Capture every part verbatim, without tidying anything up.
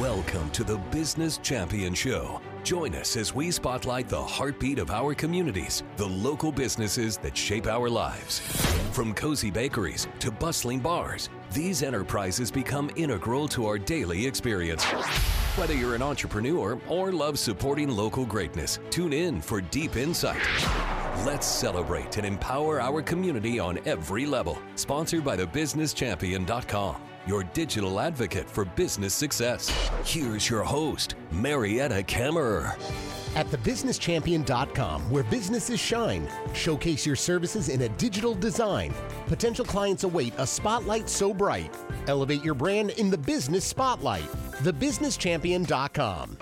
Welcome to the Business Champion Show. Join us as we spotlight the heartbeat of our communities, the local businesses that shape our lives. From cozy bakeries to bustling bars, these enterprises become integral to our daily experience. Whether you're an entrepreneur or love supporting local greatness, tune in for deep insight. Let's celebrate and empower our community on every level. Sponsored by the business champion dot com, your digital advocate for business success. Here's your host, Marietta Kammerer. At the business champion dot com, where businesses shine, showcase your services in a digital design. Potential clients await a spotlight so bright. Elevate your brand in the business spotlight. the business champion dot com.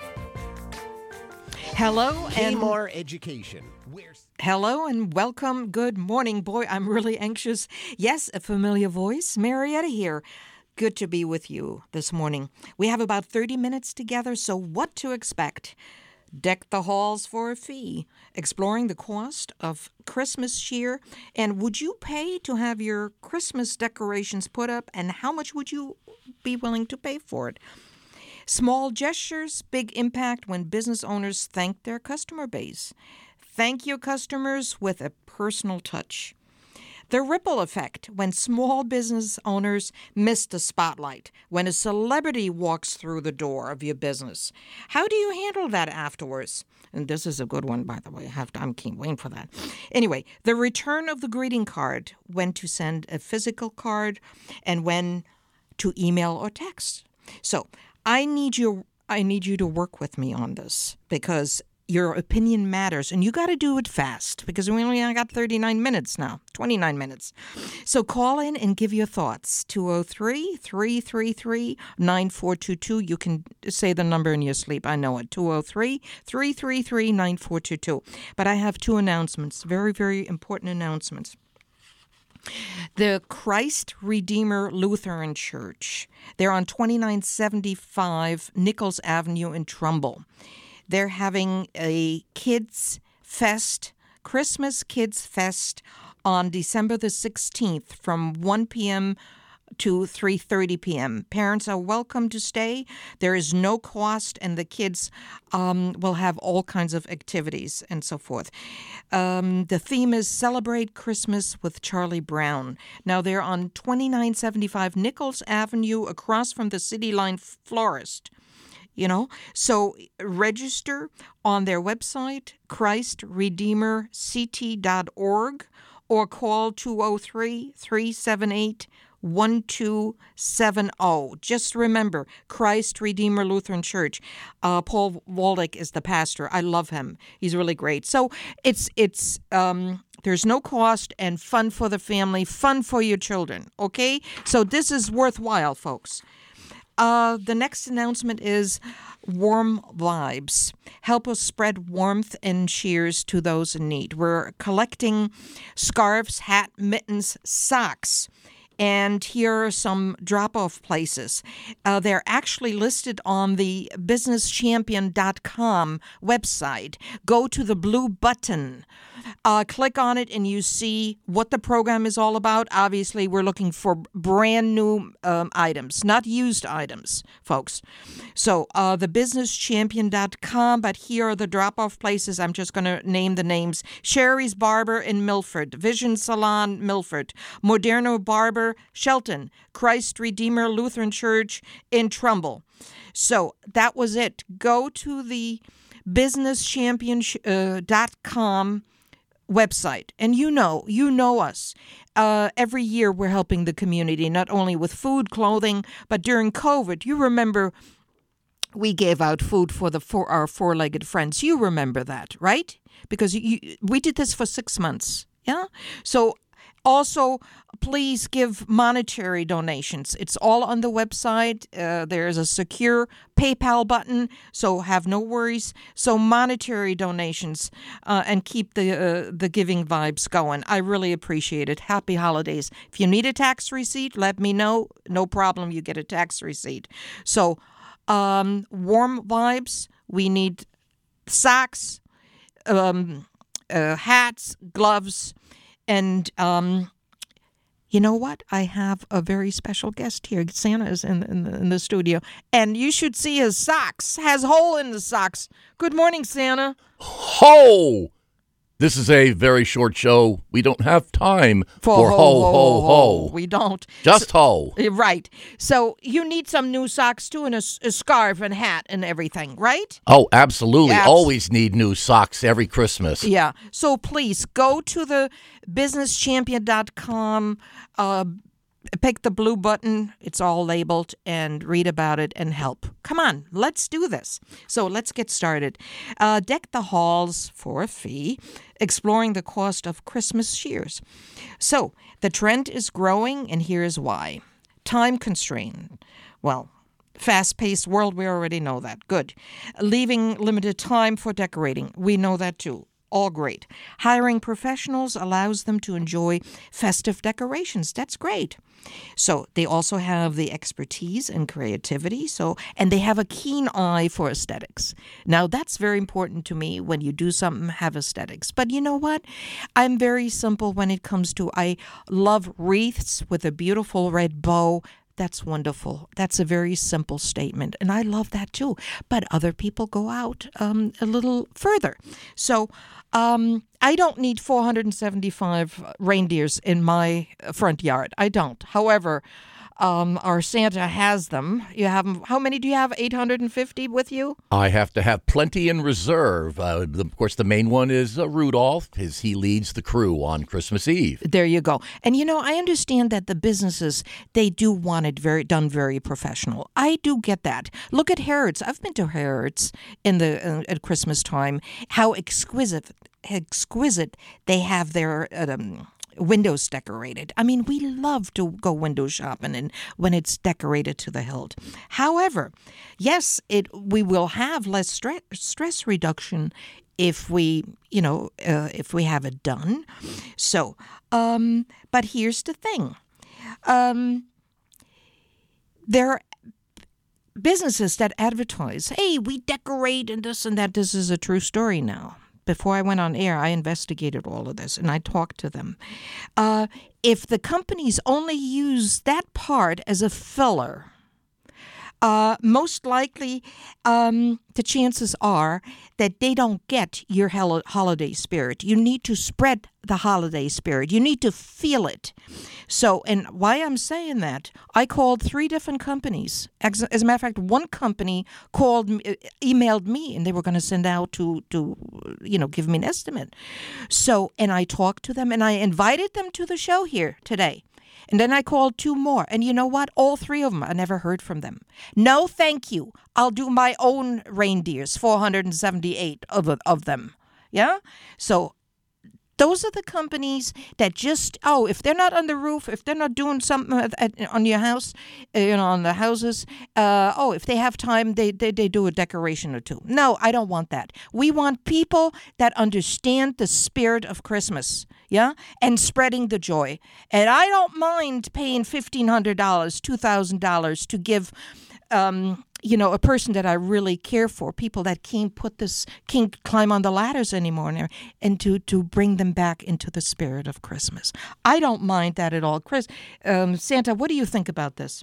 Hello and Kmart Education. Where's Hello and welcome. Good morning. Boy, I'm really anxious. Yes, a familiar voice. Marietta here. Good to be with you this morning. We have about thirty minutes together, so what to expect? Deck the halls for a fee, exploring the cost of Christmas cheer, and would you pay to have your Christmas decorations put up, and how much would you be willing to pay for it? Small gestures, big impact when business owners thank their customer base. Thank your customers with a personal touch. The ripple effect when small business owners miss the spotlight, when a celebrity walks through the door of your business. How do you handle that afterwards? And this is a good one, by the way. I have to, I'm keep waiting for that. Anyway, the return of the greeting card, when to send a physical card and when to email or text. So I need you, I need you to work with me on this because your opinion matters, and you got to do it fast because we only got thirty-nine minutes now, twenty-nine minutes. So call in and give your thoughts. two oh three, three three three, nine four two two. You can say the number in your sleep. I know it. two oh three, three three three, nine four two two. But I have two announcements, very, very important announcements. The Christ Redeemer Lutheran Church, they're on twenty-nine seventy-five Nichols Avenue in Trumbull. They're having a Kids Fest, Christmas Kids Fest on December the sixteenth from one p.m. to three thirty p.m. Parents are welcome to stay. There is no cost, and the kids um, will have all kinds of activities and so forth. Um, the theme is Celebrate Christmas with Charlie Brown. Now, they're on twenty-nine seventy-five Nichols Avenue across from the City Line Florist. You know, so register on their website, christ redeemer c t dot org, or call two oh three, three seven eight, one two seven oh. Just remember, Christ Redeemer Lutheran Church. Uh, Paul Waldick is the pastor. I love him. He's really great. So it's it's um, there's no cost and fun for the family, fun for your children. Okay, so this is worthwhile, folks. Uh, the next announcement is Warm Vibes. Help us spread warmth and cheers to those in need. We're collecting scarves, hat, mittens, socks. And here are some drop-off places. Uh, they're actually listed on the business champion dot com website. Go to the blue button. Uh, click on it and you see what the program is all about. Obviously, we're looking for brand new um, items, not used items, folks. So uh, the business champion dot com, but here are the drop-off places. I'm just going to name the names. Sherry's Barber in Milford, Vision Salon, Milford, Moderno Barber, Shelton, Christ Redeemer Lutheran Church in Trumbull. So that was it. Go to the business champion dot com website. And you know, you know us. Uh, every year we're helping the community, not only with food, clothing, but during COVID, you remember we gave out food for the for our four-legged friends. You remember that, right? Because you, we did this for six months. Yeah. So also, please give monetary donations. It's all on the website. Uh, there's a secure PayPal button, so have no worries. So monetary donations uh, and keep the uh, the giving vibes going. I really appreciate it. Happy holidays. If you need a tax receipt, let me know. No problem. You get a tax receipt. So um, warm vibes. We need socks, um, uh, hats, gloves, and um, You know what? I have a very special guest here. Santa is in, in, the, in the studio, and you should see his socks. Has hole in the socks. Good morning, Santa. Ho! This is a very short show. We don't have time for, for ho, ho, ho, ho, ho. We don't. Just so, ho. Right. So you need some new socks, too, and a, a scarf and hat and everything, right? Oh, absolutely. Abs- Always need new socks every Christmas. Yeah. So please go to the business champion dot com, uh, pick the blue button. It's all labeled, and read about it and help. Come on, let's do this. So let's get started. Uh, deck the halls for a fee, exploring the cost of Christmas cheers. So the trend is growing, and here's why. Time constraint. Well, fast-paced world, we already know that. Good. Leaving limited time for decorating. We know that too. All great. Hiring professionals allows them to enjoy festive decorations. That's great. So they also have the expertise and creativity. So, and they have a keen eye for aesthetics. Now, that's very important to me. When you do something, have aesthetics. But you know what? I'm very simple when it comes to, I love wreaths with a beautiful red bow. That's wonderful. That's a very simple statement, and I love that too. But other people go out um, a little further. So um, I don't need four hundred seventy-five reindeers in my front yard. I don't. However, um, our Santa has them. You have them. How many do you have? eight hundred fifty with you? I have to have plenty in reserve. Uh, the, of course, the main one is uh, Rudolph, as he leads the crew on Christmas Eve. There you go. And, you know, I understand that the businesses, they do want it very done very professional. I do get that. Look at Harrods. I've been to Harrods in the uh, at Christmas time. How exquisite, exquisite they have their um, windows decorated. I mean, we love to go window shopping and when it's decorated to the hilt. However, yes, it we will have less stress stress reduction if we, you know, uh, if we have it done. So, um, but here's the thing. Um, there are businesses that advertise, hey, we decorate and this and that. This is a true story now. Before I went on air, I investigated all of this, and I talked to them. Uh, if the companies only use that part as a filler, uh, most likely um, the chances are that they don't get your hol- holiday spirit. You need to spread the holiday spirit. You need to feel it. So, and why I'm saying that, I called three different companies. As, as a matter of fact, one company called, emailed me, and they were going to send out to, to, you know, give me an estimate. So, and I talked to them, and I invited them to the show here today. And then I called two more. And you know what? All three of them, I never heard from them. No, thank you. I'll do my own reindeers, four hundred seventy-eight of, of them. Yeah? So those are the companies that just, oh, if they're not on the roof, if they're not doing something at, at, on your house, uh, you know, on the houses, uh, oh, if they have time, they, they, they do a decoration or two. No, I don't want that. We want people that understand the spirit of Christmas, yeah, and spreading the joy. And I don't mind paying fifteen hundred dollars, two thousand dollars to give um you know, a person that I really care for, people that can't put this, can't climb on the ladders anymore, and, and to, to bring them back into the spirit of Christmas. I don't mind that at all. Chris, um, Santa, what do you think about this?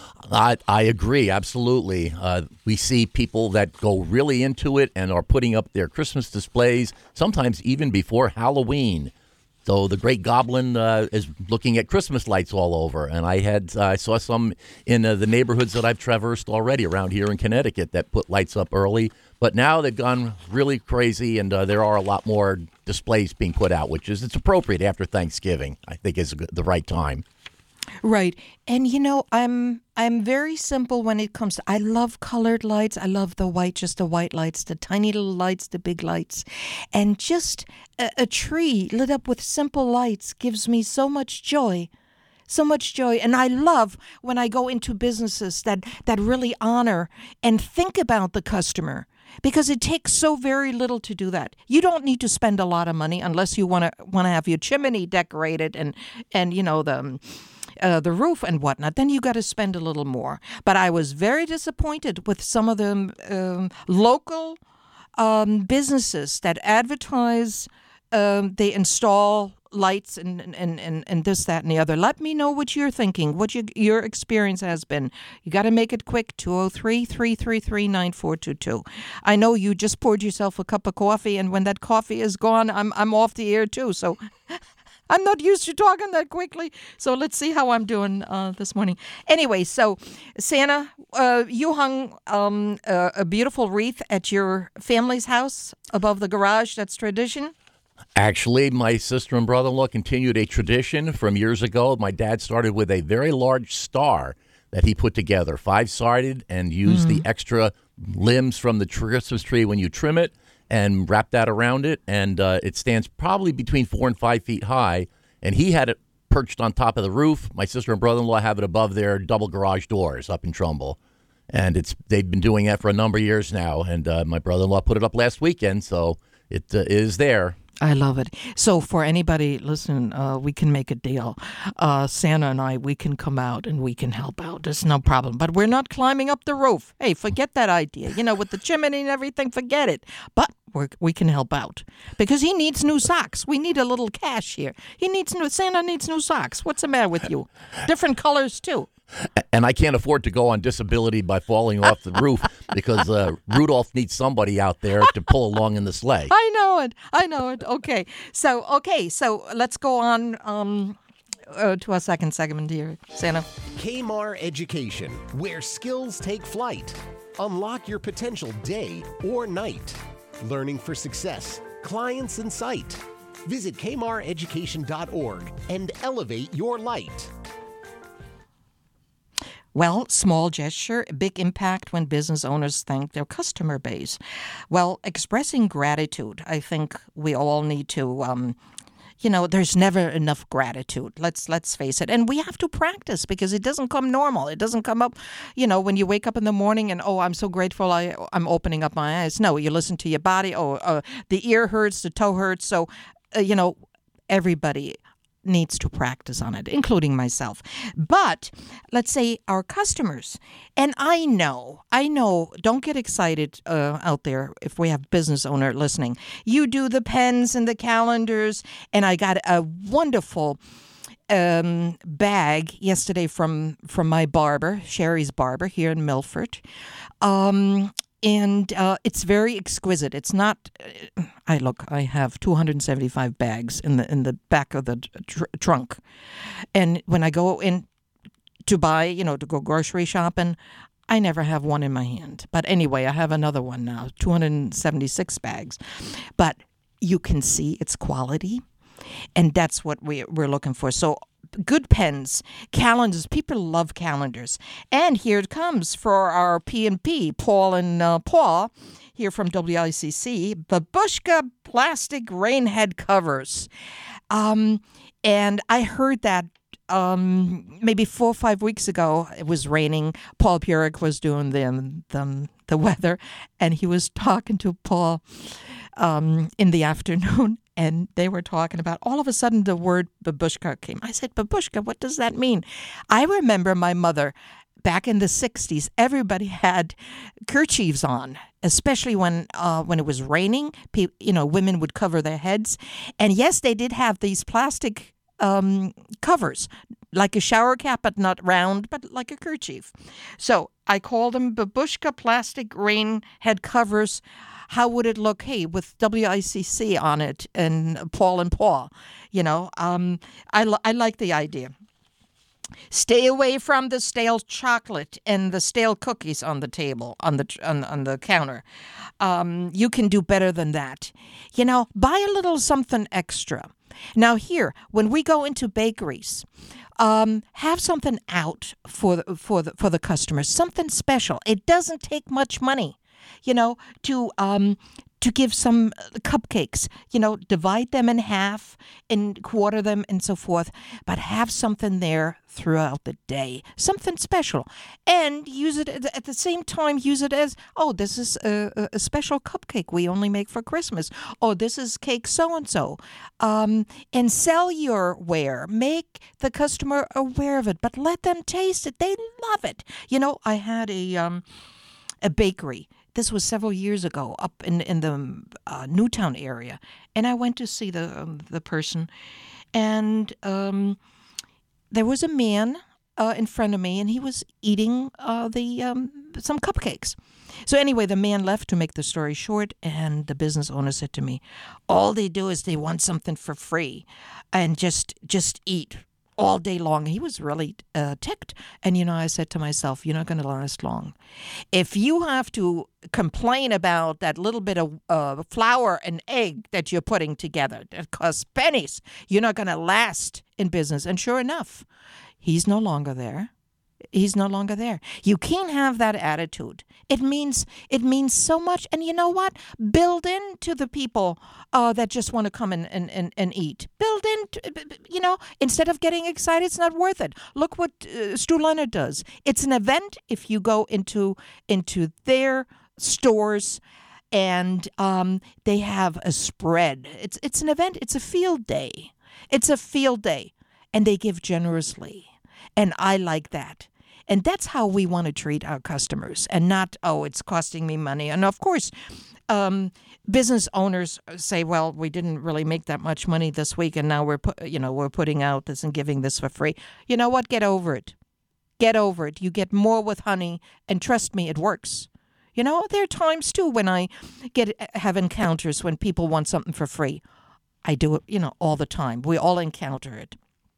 I, I agree, absolutely. Uh, we see people that go really into it and are putting up their Christmas displays, sometimes even before Halloween. So the Great Goblin uh, is looking at Christmas lights all over, and I had uh, I saw some in uh, the neighborhoods that I've traversed already around here in Connecticut that put lights up early. But now they've gone really crazy, and uh, there are a lot more displays being put out, which is it's appropriate after Thanksgiving. I think is the right time. Right. And, you know, I'm I'm very simple when it comes to, I love colored lights. I love the white, just the white lights, the tiny little lights, the big lights. And just a, a tree lit up with simple lights gives me so much joy. So much joy. And I love when I go into businesses that, that really honor and think about the customer. Because it takes so very little to do that. You don't need to spend a lot of money unless you want to want to have your chimney decorated and, and you know, the... Uh, the roof and whatnot, then you got to spend a little more. But I was very disappointed with some of the um, local um, businesses that advertise, um, they install lights and, and, and, and this, that, and the other. Let me know what you're thinking, what you, your experience has been. You got to make it quick, two oh three, three three three, nine four two two. I know you just poured yourself a cup of coffee, and when that coffee is gone, I'm I'm off the air too, so... I'm not used to talking that quickly, so let's see how I'm doing uh, this morning. Anyway, so Santa, uh, you hung um, a, a beautiful wreath at your family's house above the garage. That's tradition? Actually, my sister and brother-in-law continued a tradition from years ago. My dad started with a very large star that he put together, five-sided, and used mm. the extra limbs from the Christmas tree when you trim it, and wrap that around it, and uh, it stands probably between four and five feet high, and he had it perched on top of the roof. My sister and brother-in-law have it above their double garage doors up in Trumbull, and it's they've been doing that for a number of years now, and uh, my brother-in-law put it up last weekend, so it uh, is there. I love it. So for anybody, listen, uh, we can make a deal. Uh, Santa and I, we can come out and we can help out. There's no problem. But we're not climbing up the roof. Hey, forget that idea. You know, with the chimney and everything, forget it. But we're, we can help out because he needs new socks. We need a little cash here. He needs new, Santa needs new socks. What's the matter with you? Different colors, too. And I can't afford to go on disability by falling off the roof because uh, Rudolph needs somebody out there to pull along in the sleigh. I know it. I know it. Okay. So, okay. So let's go on um, uh, to our second segment here, Santa. K-Mar Education, where skills take flight. Unlock your potential day or night. Learning for success. Clients in sight. Visit K M A R education dot org and elevate your light. Well, small gesture, big impact when business owners thank their customer base. Well, expressing gratitude, I think we all need to, um, you know, there's never enough gratitude. Let's let's face it. And we have to practice because it doesn't come normal. It doesn't come up, you know, when you wake up in the morning and, oh, I'm so grateful I, I'm opening up my eyes. No, you listen to your body. Oh, uh, the ear hurts, the toe hurts. So, uh, you know, everybody needs to practice on it, including myself. But let's say our customers, and I know, I know, don't get excited uh, out there if we have business owner listening. You do the pens and the calendars, and I got a wonderful um, bag yesterday from, from my barber, Sherry's Barber here in Milford. Um, And uh, it's very exquisite. It's not. Uh, I look. I have two hundred seventy-five bags in the in the back of the tr- trunk, and when I go in to buy, you know, to go grocery shopping, I never have one in my hand. But anyway, I have another one now, two hundred seventy-six bags. But you can see its quality, and that's what we we're looking for. So. Good pens, calendars. People love calendars. And here it comes for our P and P, Paul and uh, Paul, here from W I C C, Babushka plastic rainhead covers. Um, and I heard that um, maybe four or five weeks ago. It was raining. Paul Purick was doing the, the, the weather, and he was talking to Paul um, in the afternoon. And they were talking about, all of a sudden, the word babushka came. I said, babushka, what does that mean? I remember my mother, back in the sixties, everybody had kerchiefs on, especially when uh, when it was raining. Pe- you know, women would cover their heads. And yes, they did have these plastic um, covers, like a shower cap, but not round, but like a kerchief. So I called them babushka plastic rain head covers. How would it look, hey, with W I C C on it and Paul and Paul? You know, um, I, I like the idea. Stay away from the stale chocolate and the stale cookies on the table, on the on, on the counter. Um, you can do better than that. You know, buy a little something extra. Now here, when we go into bakeries, um, have something out for the, for the, for the customers, something special. It doesn't take much money. You know, to um, to give some cupcakes, you know, divide them in half and quarter them and so forth, but have something there throughout the day, something special, and use it at the same time. Use it as, oh, this is a, a special cupcake we only make for Christmas. Oh, this is cake so and so, um, and sell your ware. Make the customer aware of it, but let them taste it. They love it. You know, I had a um, a bakery. This was several years ago up in in the uh, Newtown area, and I went to see the um, the person, and um, there was a man uh, in front of me, and he was eating uh, the um, some cupcakes. So anyway, the man left, to make the story short, and the business owner said to me, all they do is they want something for free and just just eat all day long. He was really uh, ticked. And, you know, I said to myself, you're not going to last long. If you have to complain about that little bit of uh, flour and egg that you're putting together that costs pennies, you're not going to last in business. And sure enough, he's no longer there. He's no longer there. You can't have that attitude. It means it means so much. And you know what? Build into the people uh, that just want to come and, and, and, and eat. Build in, you know, instead of getting excited, it's not worth it. Look what uh, Stu Leonard does. It's an event if you go into into their stores and um, they have a spread. It's it's an event. It's a field day. It's a field day. And they give generously. And I like that. And that's how we want to treat our customers, and not, oh, it's costing me money. And of course, um, business owners say, well, we didn't really make that much money this week, and now we're pu- you know we're putting out this and giving this for free. You know what? Get over it. Get over it. You get more with honey, and trust me, it works. You know, there are times too when I get have encounters when people want something for free. I do it, you know, all the time. We all encounter it.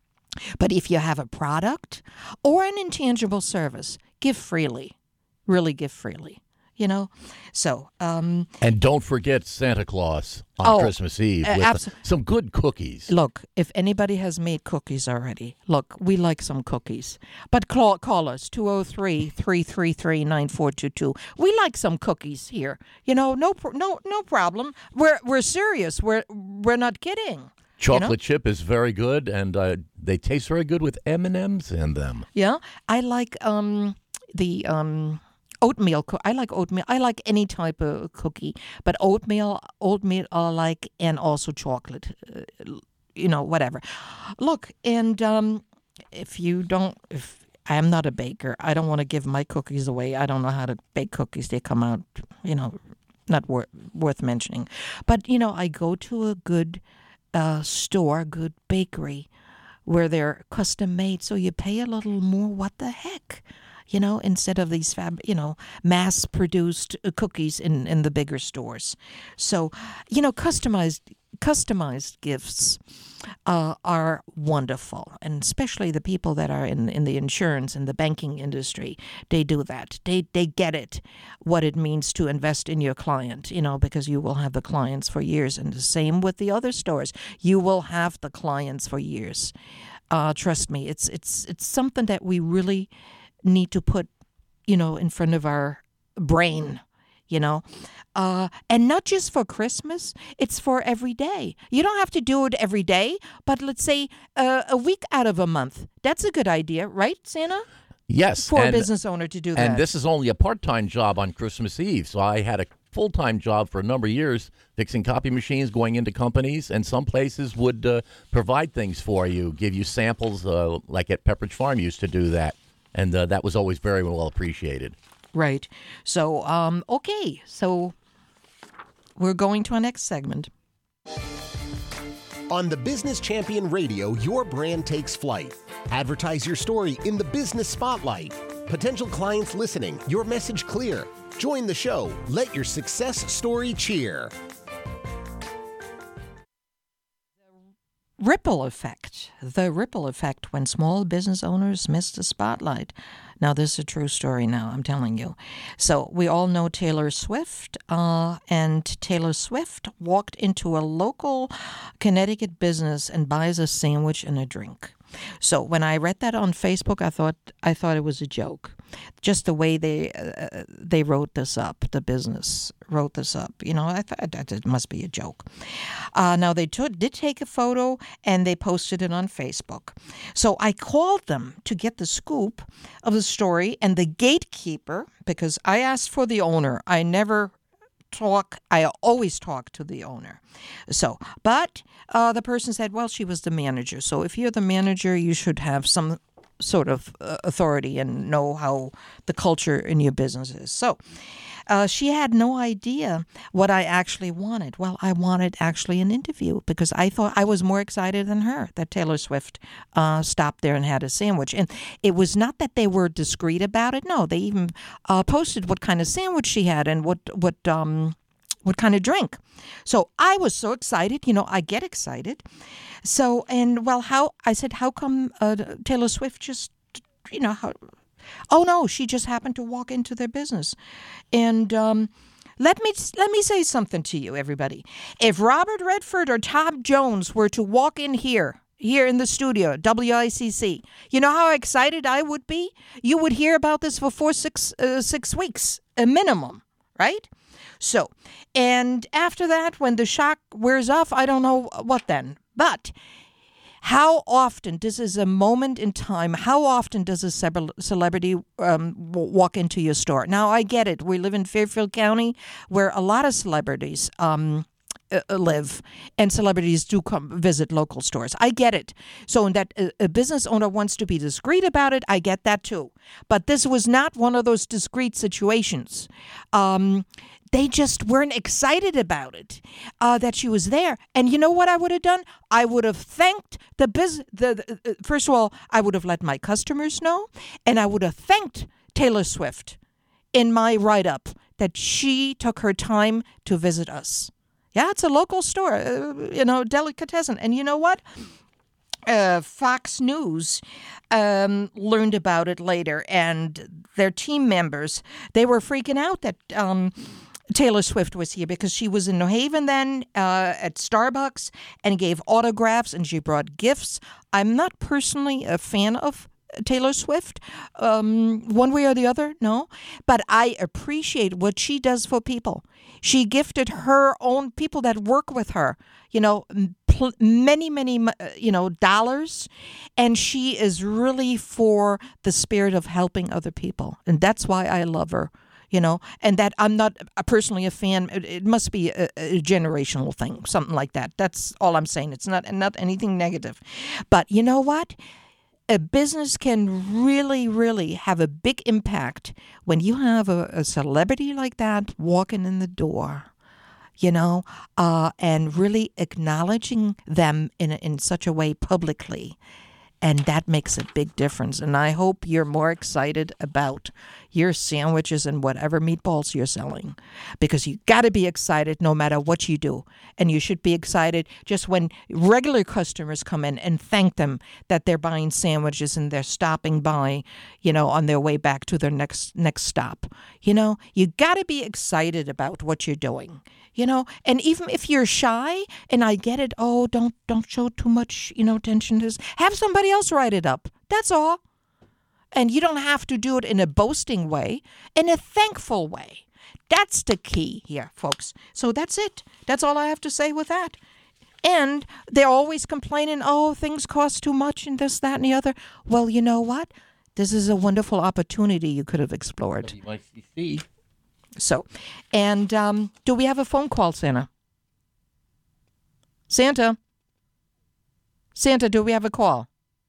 But if you have a product or an intangible service, give freely. Really give freely, you know? So, um... And don't forget Santa Claus on oh, Christmas Eve uh, with abso- some good cookies. Look, if anybody has made cookies already, look, we like some cookies. But call, call us, two oh three, three three three, nine four two two. We like some cookies here. You know, no no, no problem. We're we're serious. We're, we're not kidding. Chocolate you know? chip is very good, and uh, they taste very good with M and M's in them. Yeah, I like um, the um, oatmeal. Co- I like oatmeal. I like any type of cookie, but oatmeal, oatmeal I like, and also chocolate. Uh, you know, whatever. Look, and um, if you don't, if I am not a baker, I don't want to give my cookies away. I don't know how to bake cookies. They come out, you know, not wor- worth mentioning. But you know, I go to a good Uh, store, good bakery, where they're custom made, so you pay a little more. What the heck, you know? Instead of these fab, you know, mass produced cookies in, in the bigger stores. So, you know, customized customized gifts uh, are wonderful, and especially the people that are in in the insurance and the banking industry, they do that. They they get it, what it means to invest in your client, you know, because you will have the clients for years, and the same with the other stores. You will have the clients for years. Uh, trust me, it's it's it's something that we really need to put, you know, in front of our brain. You know, uh, and not just for Christmas, it's for every day. You don't have to do it every day, but let's say uh, a week out of a month. That's a good idea, right, Santa? Yes. For and, a business owner to do that. And this is only a part-time job on Christmas Eve, so I had a full-time job for a number of years fixing copy machines, going into companies, and some places would uh, provide things for you, give you samples, uh, like at Pepperidge Farm used to do that, and uh, that was always very well appreciated. Right. So, um, okay. So we're going to our next segment. On the Business Champion Radio, your brand takes flight. Advertise your story in the business spotlight. Potential clients listening, your message clear. Join the show. Let your success story cheer. Ripple effect. The ripple effect when small business owners miss the spotlight. Now, this is a true story now, I'm telling you. So we all know Taylor Swift, uh, and Taylor Swift walked into a local Connecticut business and buys a sandwich and a drink. So when I read that on Facebook, I thought I thought it was a joke. Just the way they uh, they wrote this up, the business wrote this up. You know, I thought that it must be a joke. Uh, now, they t- did take a photo, and they posted it on Facebook. So I called them to get the scoop of the story, and the gatekeeper, because I asked for the owner. I never talk, I always talk to the owner. So, but uh, the person said, well, she was the manager. So if you're the manager, you should have some sort of uh, authority and know how the culture in your business is. So uh, she had no idea what I actually wanted. Well, I wanted actually an interview because I thought I was more excited than her that Taylor Swift uh, stopped there and had a sandwich. And it was not that they were discreet about it. No, they even uh, posted what kind of sandwich she had and what, what, um, what kind of drink. So I was so excited. You know, I get excited. So, and well, how, I said, how come uh, Taylor Swift just, you know, how, oh no, she just happened to walk into their business. And um, let me, let me say something to you, everybody. If Robert Redford or Tom Jones were to walk in here, here in the studio, W I C C, you know how excited I would be? You would hear about this for four, six, uh, six weeks, a minimum, right? So, and after that, when the shock wears off, I don't know what then. But how often, this is a moment in time, how often does a celebrity um, walk into your store? Now, I get it. We live in Fairfield County where a lot of celebrities um, uh, live, and celebrities do come visit local stores. I get it. So in that a, a business owner wants to be discreet about it, I get that too. But this was not one of those discreet situations. Um They just weren't excited about it, uh, that she was there. And you know what I would have done? I would have thanked the business. The, the, uh, first of all, I would have let my customers know, and I would have thanked Taylor Swift in my write-up that she took her time to visit us. Yeah, it's a local store, uh, you know, delicatessen. And you know what? Uh, Fox News um, learned about it later, and their team members, they were freaking out that um, Taylor Swift was here because she was in New Haven then uh, at Starbucks and gave autographs and she brought gifts. I'm not personally a fan of Taylor Swift, um, one way or the other, no. But I appreciate what she does for people. She gifted her own people that work with her, you know, pl- many, many, you know, dollars. And she is really for the spirit of helping other people. And that's why I love her. You know, and that I'm not personally a fan. It, it must be a, a generational thing, something like that. That's all I'm saying. It's not not anything negative. But you know what? A business can really, really have a big impact when you have a, a celebrity like that walking in the door, you know, uh, and really acknowledging them in in such a way publicly. And that makes a big difference. And I hope you're more excited about your sandwiches and whatever meatballs you're selling. Because you got to be excited no matter what you do. And you should be excited just when regular customers come in and thank them that they're buying sandwiches and they're stopping by, you know, on their way back to their next next stop. You know, you got to be excited about what you're doing. You know, and even if you're shy, and I get it, oh, don't don't show too much, you know, attention to this. Have somebody else write it up. That's all. And you don't have to do it in a boasting way, in a thankful way. That's the key here, folks. So that's it. That's all I have to say with that. And they're always complaining, oh, things cost too much and this, that, and the other. Well, you know what? This is a wonderful opportunity you could have explored. So, and um, do we have a phone call, Santa? Santa? Santa, do we have a call?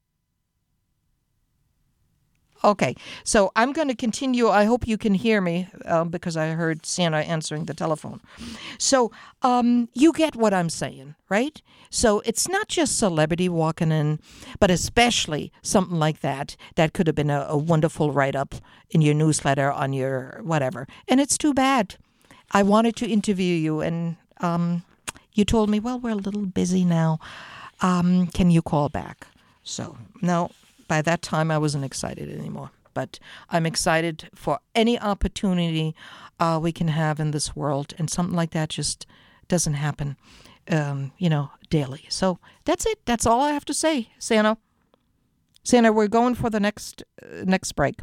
Okay, so I'm going to continue. I hope you can hear me uh, because I heard Santa answering the telephone. So um, you get what I'm saying, right? So it's not just celebrity walking in, but especially something like that. That could have been a, a wonderful write-up in your newsletter, on your whatever. And it's too bad. I wanted to interview you, and um, you told me, well, we're a little busy now. Um, can you call back? So, no. By that time, I wasn't excited anymore. But I'm excited for any opportunity uh, we can have in this world. And something like that just doesn't happen, um, you know, daily. So that's it. That's all I have to say, Santa. Santa, we're going for the next uh, next break.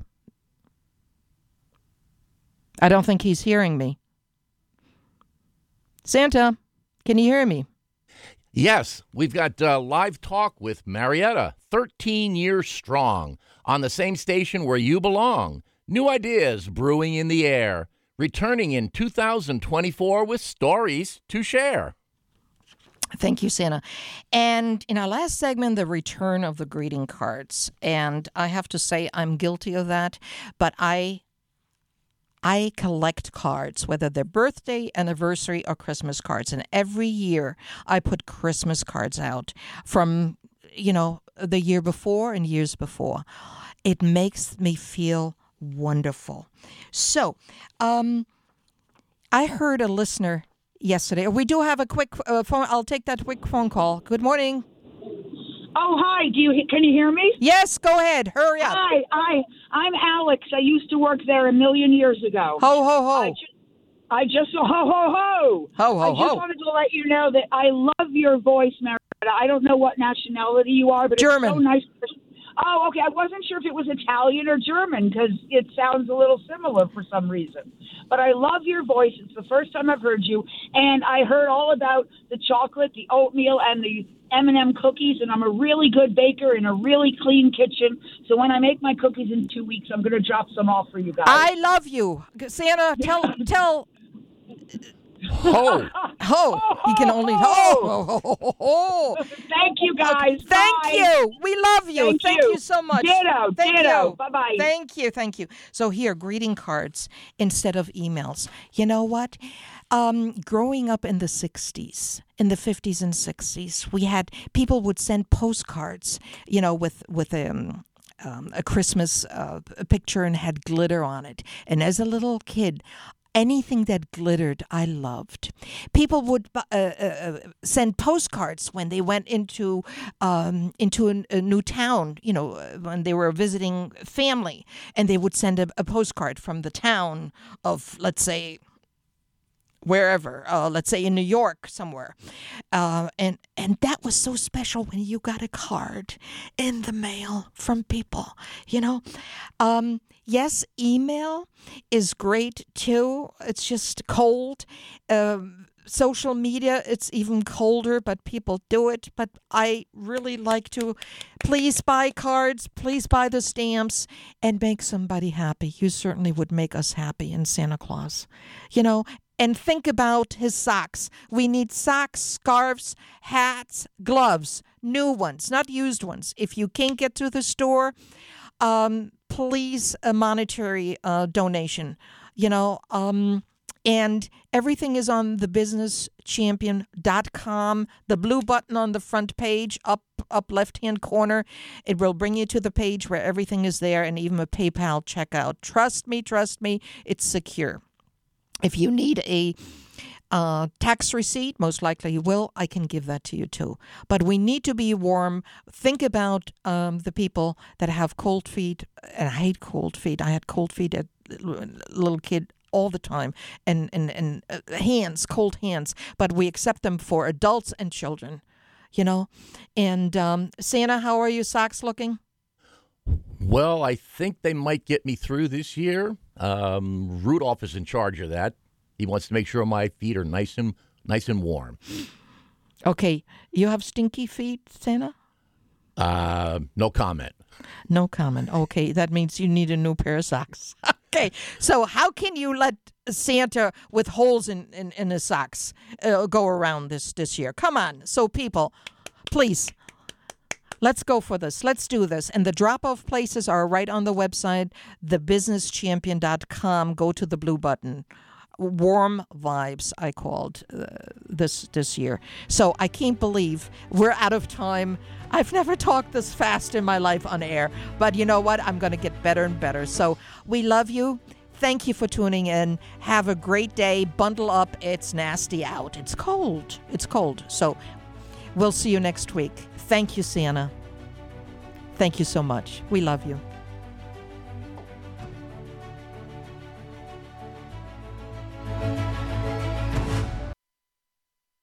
I don't think he's hearing me. Santa, can you hear me? Yes, we've got uh, live talk with Marietta, thirteen years strong, on the same station where you belong. New ideas brewing in the air, returning in two thousand twenty-four with stories to share. Thank you, Santa. And in our last segment, the return of the greeting cards. And I have to say I'm guilty of that, but I I collect cards, whether they're birthday, anniversary, or Christmas cards. And every year I put Christmas cards out from, you know, the year before and years before. It makes me feel wonderful. So, um, I heard a listener yesterday. We do have a quick uh, phone. I'll take that quick phone call. Good morning. Oh, hi. Do you can you hear me? Yes, go ahead. Hurry up. Hi, hi. I'm Alex. I used to work there a million years ago. Ho, ho, ho. I, ju- I just, ho, ho, ho. Ho, ho, I just ho. wanted to let you know that I love your voice, Marietta. I don't know what nationality you are, but German. It's so nice. Oh, okay. I wasn't sure if it was Italian or German because it sounds a little similar for some reason. But I love your voice. It's the first time I've heard you. And I heard all about the chocolate, the oatmeal, and the M and M cookies. And I'm a really good baker in a really clean kitchen. So when I make my cookies in two weeks, I'm going to drop some off for you guys. I love you. Santa, tell, tell. Ho. Ho. He can only. Ho, ho, ho, ho, ho. Thank you, guys. Thank Bye. you. We love you. Thank Thank you. you so much. Ditto. Thank Ditto. you. Bye-bye. Thank you. Thank you. So here, greeting cards instead of emails. You know what? Um, growing up in the sixties, in the fifties and sixties, we had people would send postcards, you know, with with um, um, a Christmas uh, picture and had glitter on it. And as a little kid, anything that glittered, I loved. People would uh, uh, send postcards when they went into um, into a, a new town, you know, when they were visiting family, and they would send a, a postcard from the town of, let's say, wherever, uh, let's say in New York somewhere. Uh, and, and that was so special when you got a card in the mail from people, you know. Um, yes, email is great too. It's just cold. Um, social media, it's even colder, but people do it. But I really like to, please buy cards, please buy the stamps, and make somebody happy. You certainly would make us happy in Santa Claus, you know. And think about his socks. We need socks, scarves, hats, gloves, new ones, not used ones. If you can't get to the store, um, please a monetary uh, donation, you know. Um, and everything is on the business champion dot com. The blue button on the front page, up up left-hand corner. It will bring you to the page where everything is there and even a PayPal checkout. Trust me, trust me, it's secure. If you need a uh, tax receipt, most likely you will, I can give that to you too. But we need to be warm. Think about um, the people that have cold feet. And I hate cold feet. I had cold feet as a little kid all the time. And, and, and uh, hands, cold hands. But we accept them for adults and children, you know. And um, Santa, how are your socks looking? Well, I think they might get me through this year. Um, Rudolph is in charge of that. He wants to make sure my feet are nice and nice and warm. Okay, you have stinky feet, Santa? Uh, no comment. No comment. Okay, that means you need a new pair of socks. Okay, so how can you let Santa with holes in, in, in his socks uh, go around this, this year? Come on. So people, please, let's go for this. Let's do this. And the drop-off places are right on the website, the business champion dot com. Go to the blue button. Warm vibes, I called uh, this this year. So I can't believe we're out of time. I've never talked this fast in my life on air. But you know what? I'm going to get better and better. So we love you. Thank you for tuning in. Have a great day. Bundle up. It's nasty out. It's cold. It's cold. So we'll see you next week. Thank you, Santa. Thank you so much. We love you.